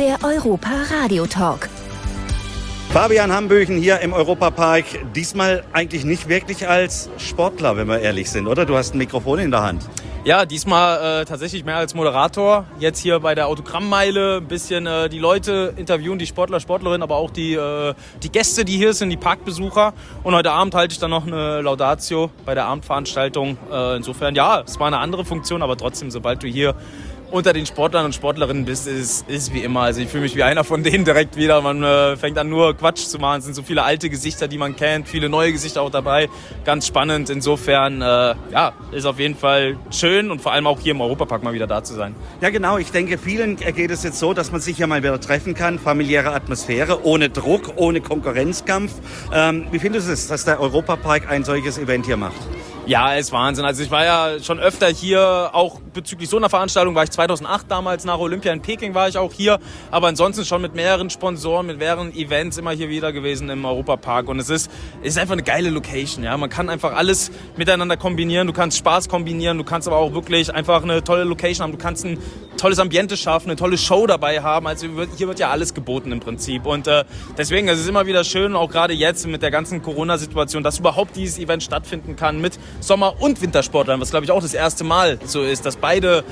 der Europa Radio Talk. Fabian Hambüchen hier im Europapark. Diesmal eigentlich nicht wirklich als Sportler, wenn wir ehrlich sind, oder? Du hast ein Mikrofon in der Hand. Ja, diesmal tatsächlich mehr als Moderator. Jetzt hier bei der Autogrammmeile ein bisschen die Leute interviewen, die Sportler, Sportlerinnen, aber auch die Gäste, die hier sind, die Parkbesucher. Und heute Abend halte ich dann noch eine Laudatio bei der Abendveranstaltung. Insofern, ja, es war eine andere Funktion, aber trotzdem, sobald du hier unter den Sportlern und Sportlerinnen bist, ist wie immer. Also ich fühle mich wie einer von denen direkt wieder. Man fängt an nur Quatsch zu machen. Es sind so viele alte Gesichter, die man kennt, viele neue Gesichter auch dabei. Ganz spannend. Insofern, ja, ist auf jeden Fall schön und vor allem auch hier im Europapark mal wieder da zu sein. Ja genau, ich denke, vielen geht es jetzt so, dass man sich ja mal wieder treffen kann. Familiäre Atmosphäre, ohne Druck, ohne Konkurrenzkampf. Wie findest du es, dass der Europapark ein solches Event hier macht? Ja, ist Wahnsinn. Also ich war ja schon öfter hier, auch bezüglich so einer Veranstaltung war ich 2008 damals nach Olympia in Peking war ich auch hier, aber ansonsten schon mit mehreren Sponsoren, mit mehreren Events immer hier wieder gewesen im Europapark und es ist einfach eine geile Location, ja. Man kann einfach alles miteinander kombinieren, du kannst Spaß kombinieren, du kannst aber auch wirklich einfach eine tolle Location haben, du kannst ein tolles Ambiente schaffen, eine tolle Show dabei haben, also hier wird ja alles geboten im Prinzip und deswegen, es ist immer wieder schön, auch gerade jetzt mit der ganzen Corona-Situation, dass überhaupt dieses Event stattfinden kann mit Sommer- und Wintersportlern, was glaube ich auch das erste Mal so ist, dass beide,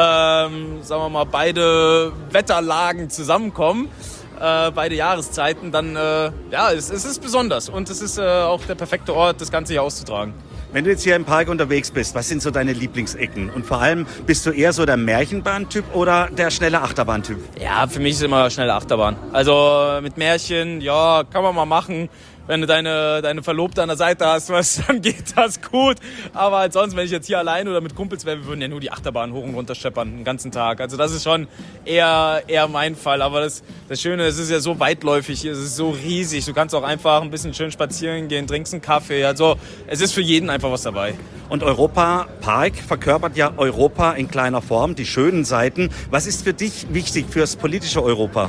sagen wir mal, beide Wetterlagen zusammenkommen, beide Jahreszeiten, dann, ja, es ist besonders und es ist auch der perfekte Ort, das Ganze hier auszutragen. Wenn du jetzt hier im Park unterwegs bist, was sind so deine Lieblingsecken? Und vor allem, bist du eher so der Märchenbahn-Typ oder der schnelle Achterbahn-Typ? Ja, für mich ist immer schnelle Achterbahn. Also mit Märchen, ja, kann man mal machen. Wenn du deine Verlobte an der Seite hast, dann geht das gut. Aber ansonsten, wenn ich jetzt hier allein oder mit Kumpels wäre, wir würden ja nur die Achterbahn hoch und runter scheppern den ganzen Tag. Also das ist schon eher mein Fall. Aber das Schöne, es ist ja so weitläufig, es ist so riesig. Du kannst auch einfach ein bisschen schön spazieren gehen, trinkst einen Kaffee. Also es ist für jeden einfach was dabei. Und Europapark verkörpert ja Europa in kleiner Form, die schönen Seiten. Was ist für dich wichtig fürs politische Europa?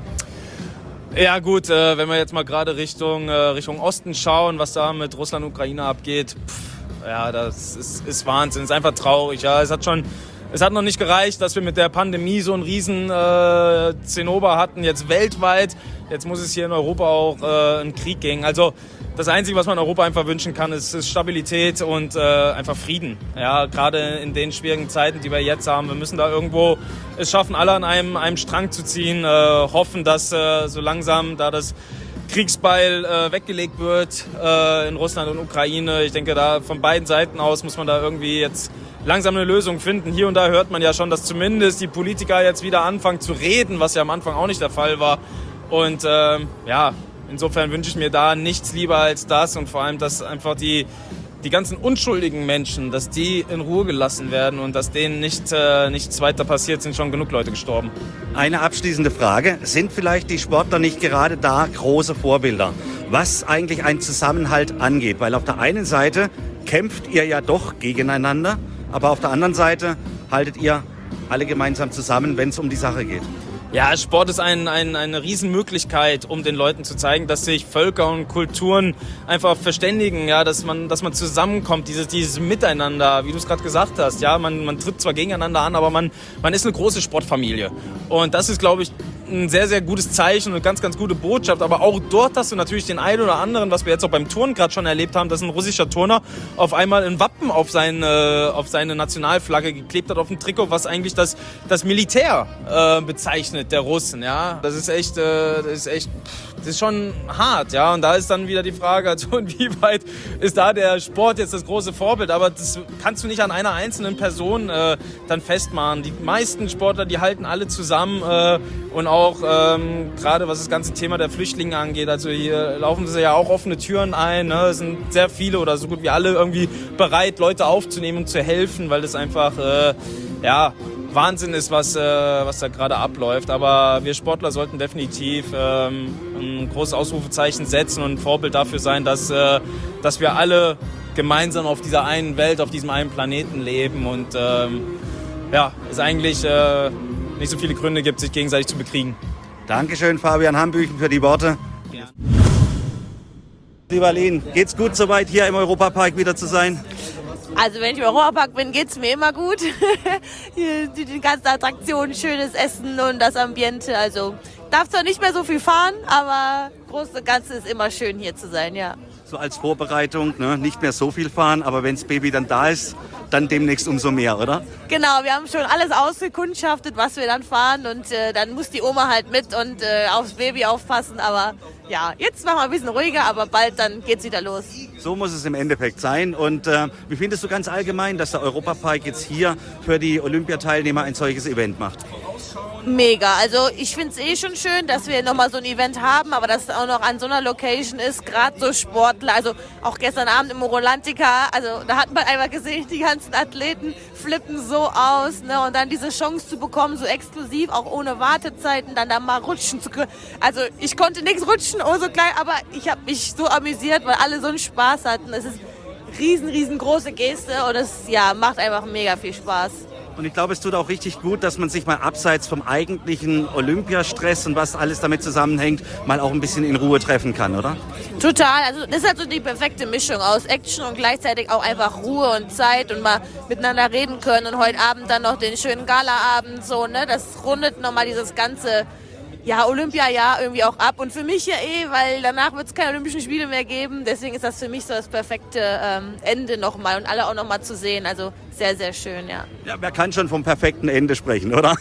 Ja gut, wenn wir jetzt mal gerade Richtung Osten schauen, was da mit Russland und Ukraine abgeht, ja, das ist Wahnsinn, ist einfach traurig. Ja, es hat noch nicht gereicht, dass wir mit der Pandemie so einen riesen Zinnober hatten, jetzt weltweit. Jetzt muss es hier in Europa auch einen Krieg geben. Also das Einzige, was man Europa einfach wünschen kann, ist Stabilität und einfach Frieden. Ja, gerade in den schwierigen Zeiten, die wir jetzt haben. Wir müssen da irgendwo es schaffen, alle an einem Strang zu ziehen. Hoffen, dass so langsam da das Kriegsbeil weggelegt wird in Russland und Ukraine. Ich denke, da von beiden Seiten aus muss man da irgendwie jetzt langsam eine Lösung finden. Hier und da hört man ja schon, dass zumindest die Politiker jetzt wieder anfangen zu reden, was ja am Anfang auch nicht der Fall war. Und ja, insofern wünsche ich mir da nichts lieber als das und vor allem, dass einfach die ganzen unschuldigen Menschen, dass die in Ruhe gelassen werden und dass denen nichts weiter passiert, sind schon genug Leute gestorben. Eine abschließende Frage. Sind vielleicht die Sportler nicht gerade da große Vorbilder, was eigentlich einen Zusammenhalt angeht? Weil auf der einen Seite kämpft ihr ja doch gegeneinander, aber auf der anderen Seite haltet ihr alle gemeinsam zusammen, wenn es um die Sache geht. Ja, Sport ist eine Riesenmöglichkeit, um den Leuten zu zeigen, dass sich Völker und Kulturen einfach verständigen, ja, dass man zusammenkommt, dieses Miteinander, wie du es gerade gesagt hast, ja, man tritt zwar gegeneinander an, aber man ist eine große Sportfamilie. Und das ist, glaube ich, ein sehr, sehr gutes Zeichen und eine ganz, ganz gute Botschaft. Aber auch dort hast du natürlich den einen oder anderen, was wir jetzt auch beim Turnen gerade schon erlebt haben, dass ein russischer Turner auf einmal ein Wappen auf seine Nationalflagge geklebt hat, auf dem Trikot, was eigentlich das Militär bezeichnet, der Russen. Ja? Das ist schon hart. Ja? Und da ist dann wieder die Frage, also inwieweit ist da der Sport jetzt das große Vorbild? Aber das kannst du nicht an einer einzelnen Person dann festmachen. Die meisten Sportler, die halten alle zusammen und auch gerade was das ganze Thema der Flüchtlinge angeht, also hier laufen sie ja auch offene Türen ein, ne? Es sind sehr viele oder so gut wie alle irgendwie bereit, Leute aufzunehmen und zu helfen, weil das einfach Wahnsinn ist, was da gerade abläuft. Aber wir Sportler sollten definitiv ein großes Ausrufezeichen setzen und ein Vorbild dafür sein, dass wir alle gemeinsam auf dieser einen Welt, auf diesem einen Planeten leben und es eigentlich nicht so viele Gründe gibt, sich gegenseitig zu bekriegen. Dankeschön, Fabian Hambüchen, für die Worte. Ja. Lieber Lin, geht's gut soweit hier im Europapark wieder zu sein? Also wenn ich im Europapark bin, geht's mir immer gut. Die ganzen Attraktionen, schönes Essen und das Ambiente. Also darf zwar nicht mehr so viel fahren, aber Groß und Ganze ist immer schön hier zu sein, ja. So als Vorbereitung, ne? Nicht mehr so viel fahren, aber wenn das Baby dann da ist, dann demnächst umso mehr, oder? Genau, wir haben schon alles ausgekundschaftet, was wir dann fahren und dann muss die Oma halt mit und aufs Baby aufpassen. Aber ja, jetzt machen wir ein bisschen ruhiger, aber bald dann geht's wieder los. So muss es im Endeffekt sein. Und wie findest du ganz allgemein, dass der Europapark jetzt hier für die Olympiateilnehmer ein solches Event macht? Mega, also ich finde es schon schön, dass wir nochmal so ein Event haben, aber dass es auch noch an so einer Location ist, gerade so Sportler, also auch gestern Abend im Rolantica, also da hat man einfach gesehen, die ganzen Athleten flippen so aus, ne? Und dann diese Chance zu bekommen, so exklusiv, auch ohne Wartezeiten, dann da mal rutschen zu können. Also ich konnte nichts rutschen, oh so klein, aber ich habe mich so amüsiert, weil alle so einen Spaß hatten. Es ist riesengroße Geste und es macht einfach mega viel Spaß. Und ich glaube, es tut auch richtig gut, dass man sich mal abseits vom eigentlichen Olympiastress und was alles damit zusammenhängt, mal auch ein bisschen in Ruhe treffen kann, oder? Total, also das ist halt so die perfekte Mischung aus Action und gleichzeitig auch einfach Ruhe und Zeit und mal miteinander reden können und heute Abend dann noch den schönen Galaabend, so, ne? Das rundet nochmal dieses ganze Olympiajahr irgendwie auch ab und für mich weil danach wird es keine Olympischen Spiele mehr geben, deswegen ist das für mich so das perfekte Ende nochmal und alle auch nochmal zu sehen, also sehr, sehr schön, ja. Ja, wer kann schon vom perfekten Ende sprechen, oder?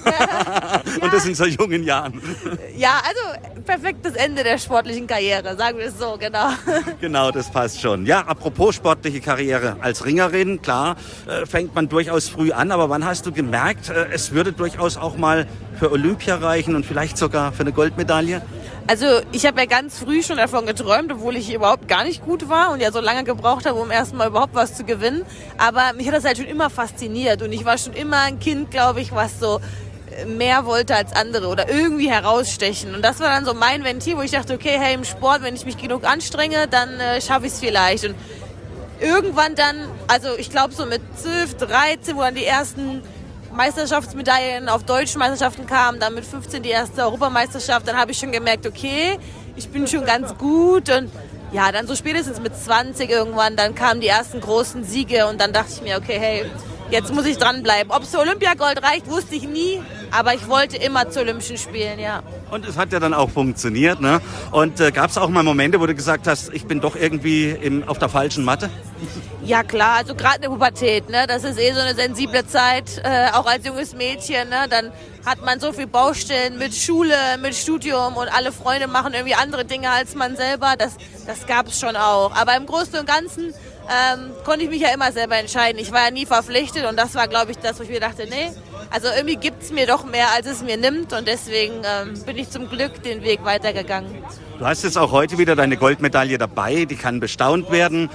Und das in so jungen Jahren. Ja, also perfektes Ende der sportlichen Karriere, sagen wir es so, genau. Genau, das passt schon. Ja, apropos sportliche Karriere, als Ringerin, klar, fängt man durchaus früh an, aber wann hast du gemerkt, es würde durchaus auch mal für Olympia reichen und vielleicht sogar für eine Goldmedaille? Also ich habe ja ganz früh schon davon geträumt, obwohl ich überhaupt gar nicht gut war und ja so lange gebraucht habe, um erstmal überhaupt was zu gewinnen. Aber mich hat das halt schon immer fasziniert und ich war schon immer ein Kind, glaube ich, was so mehr wollte als andere oder irgendwie herausstechen. Und das war dann so mein Ventil, wo ich dachte, okay, hey, im Sport, wenn ich mich genug anstrenge, dann schaffe ich es vielleicht. Und irgendwann dann, also ich glaube so mit 12, 13, wo dann die ersten Meisterschaftsmedaillen auf deutschen Meisterschaften kamen, dann mit 15 die erste Europameisterschaft, dann habe ich schon gemerkt, okay, ich bin schon ganz gut und ja, dann so spätestens mit 20 irgendwann, dann kamen die ersten großen Siege und dann dachte ich mir, okay, hey, jetzt muss ich dranbleiben. Ob es für Olympiagold reicht, wusste ich nie, aber ich wollte immer zu Olympischen Spielen, ja. Und es hat ja dann auch funktioniert, ne? Und gab es auch mal Momente, wo du gesagt hast, ich bin doch irgendwie auf der falschen Matte? Ja klar, also gerade in der Pubertät, ne? Das ist so eine sensible Zeit, auch als junges Mädchen, ne? Dann hat man so viel Baustellen mit Schule, mit Studium und alle Freunde machen irgendwie andere Dinge als man selber. Das gab es schon auch. Aber im Großen und Ganzen konnte ich mich ja immer selber entscheiden. Ich war ja nie verpflichtet und das war, glaube ich, das, wo ich mir dachte, nee, also irgendwie gibt es mir doch mehr, als es mir nimmt und deswegen bin ich zum Glück den Weg weitergegangen. Du hast jetzt auch heute wieder deine Goldmedaille dabei, die kann bestaunt werden.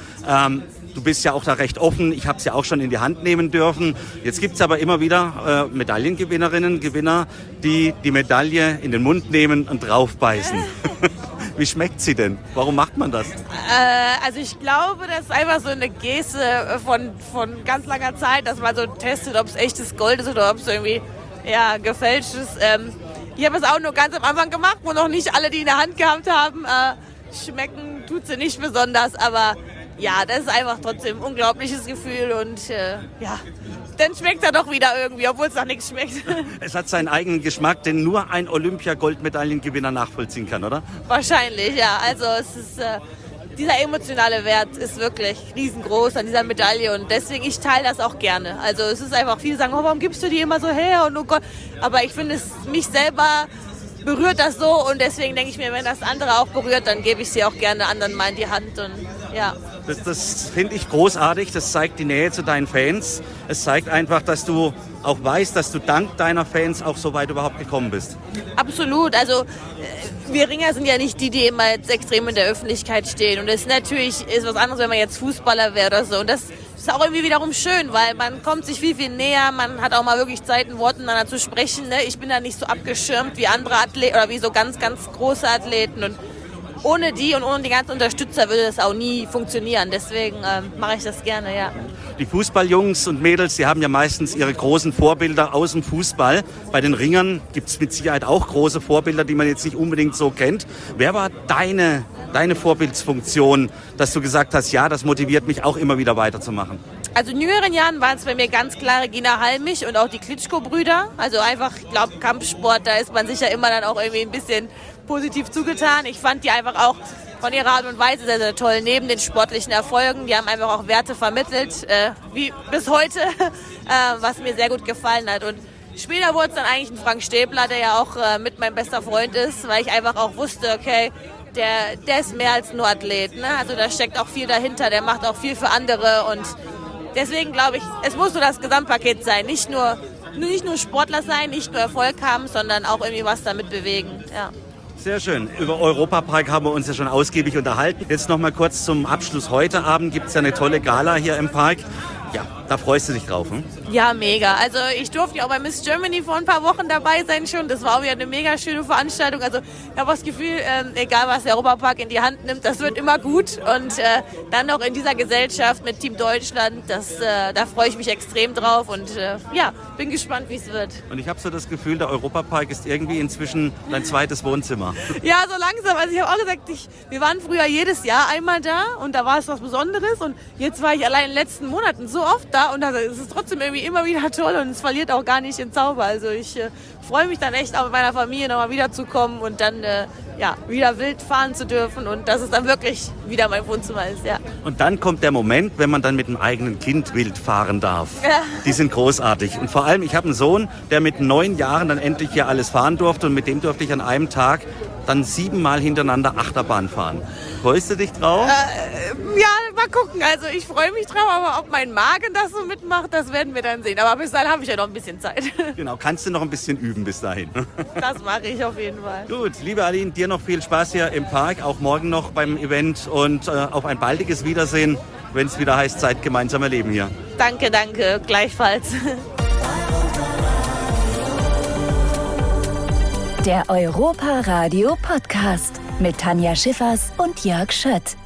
Du bist ja auch da recht offen, ich habe es ja auch schon in die Hand nehmen dürfen. Jetzt gibt es aber immer wieder Medaillengewinnerinnen, Gewinner, die die Medaille in den Mund nehmen und draufbeißen. Wie schmeckt sie denn? Warum macht man das? Also ich glaube, das ist einfach so eine Geste von ganz langer Zeit, dass man so testet, ob es echtes Gold ist oder ob es irgendwie gefälscht ist. Ich habe es auch nur ganz am Anfang gemacht, wo noch nicht alle, die in der Hand gehabt haben, schmecken tut sie nicht besonders, aber ja, das ist einfach trotzdem ein unglaubliches Gefühl und dann schmeckt er doch wieder irgendwie, obwohl es nach nichts schmeckt. Es hat seinen eigenen Geschmack, den nur ein Olympia-Goldmedaillengewinner nachvollziehen kann, oder? Wahrscheinlich, ja. Also es ist, dieser emotionale Wert ist wirklich riesengroß an dieser Medaille und deswegen, ich teile das auch gerne. Also es ist einfach, viele sagen, oh, warum gibst du die immer so her und oh Gott. Aber ich finde, mich selber berührt das so und deswegen denke ich mir, wenn das andere auch berührt, dann gebe ich sie auch gerne anderen mal in die Hand und ja. Das finde ich großartig, das zeigt die Nähe zu deinen Fans. Es zeigt einfach, dass du auch weißt, dass du dank deiner Fans auch so weit überhaupt gekommen bist. Absolut, also wir Ringer sind ja nicht die immer jetzt extrem in der Öffentlichkeit stehen und es natürlich ist was anderes, wenn man jetzt Fußballer wäre oder so und das ist auch irgendwie wiederum schön, weil man kommt sich viel, viel näher, man hat auch mal wirklich Zeit, in Worten miteinander zu sprechen. Ne? Ich bin da nicht so abgeschirmt wie andere Athleten oder wie so ganz, ganz große Athleten und ohne die und ohne die ganzen Unterstützer würde das auch nie funktionieren. Deswegen mache ich das gerne, ja. Die Fußballjungs und Mädels, die haben ja meistens ihre großen Vorbilder aus dem Fußball. Bei den Ringern gibt es mit Sicherheit auch große Vorbilder, die man jetzt nicht unbedingt so kennt. Wer war deine Vorbildsfunktion, dass du gesagt hast, ja, das motiviert mich auch immer wieder weiterzumachen? Also in jüngeren Jahren waren es bei mir ganz klar Regina Halmich und auch die Klitschko-Brüder. Also einfach, ich glaube, Kampfsport, da ist man sicher immer dann auch irgendwie ein bisschen positiv zugetan. Ich fand die einfach auch von ihrer Art und Weise sehr, sehr toll. Neben den sportlichen Erfolgen, die haben einfach auch Werte vermittelt, wie bis heute, was mir sehr gut gefallen hat. Und später wurde es dann eigentlich ein Frank Stäbler, der ja auch mit mein bester Freund ist, weil ich einfach auch wusste, okay, der ist mehr als nur Athlet. Ne? Also da steckt auch viel dahinter, der macht auch viel für andere und deswegen glaube ich, es muss so das Gesamtpaket sein. Nicht nur Sportler sein, nicht nur Erfolg haben, sondern auch irgendwie was damit bewegen. Ja. Sehr schön. Über Europapark haben wir uns ja schon ausgiebig unterhalten. Jetzt noch mal kurz zum Abschluss. Heute Abend gibt es ja eine tolle Gala hier im Park. Ja, da freust du dich drauf, hm? Ja, mega. Also ich durfte ja auch bei Miss Germany vor ein paar Wochen dabei sein schon. Das war auch wieder eine mega schöne Veranstaltung. Also ich habe das Gefühl, egal was der Europapark in die Hand nimmt, das wird immer gut. Und dann noch in dieser Gesellschaft mit Team Deutschland, da freue ich mich extrem drauf. Und bin gespannt, wie es wird. Und ich habe so das Gefühl, der Europapark ist irgendwie inzwischen dein zweites Wohnzimmer. Ja, so langsam. Also ich habe auch gesagt, wir waren früher jedes Jahr einmal da und da war es was Besonderes. Und jetzt war ich allein in den letzten Monaten so oft da und es ist trotzdem irgendwie immer wieder toll und es verliert auch gar nicht den Zauber. Also ich freue mich dann echt auch mit meiner Familie nochmal wiederzukommen und dann wieder wild fahren zu dürfen und dass es dann wirklich wieder mein Wohnzimmer ist. Ja. Und dann kommt der Moment, wenn man dann mit dem eigenen Kind wild fahren darf. Ja. Die sind großartig. Und vor allem, ich habe einen Sohn, der mit 9 Jahren dann endlich hier alles fahren durfte und mit dem durfte ich an einem Tag dann 7-mal hintereinander Achterbahn fahren. Freust du dich drauf? Ja, mal gucken. Also ich freue mich drauf, aber ob mein Magen das so mitmacht, das werden wir dann sehen. Aber bis dahin habe ich ja noch ein bisschen Zeit. Genau, kannst du noch ein bisschen üben bis dahin. Das mache ich auf jeden Fall. Gut, liebe Aline, dir noch viel Spaß hier im Park, auch morgen noch beim Event und auf ein baldiges Wiedersehen, wenn es wieder heißt, Zeit gemeinsam erleben hier. Danke, gleichfalls. Der Europa Radio Podcast mit Tanja Schiffers und Jörg Schött.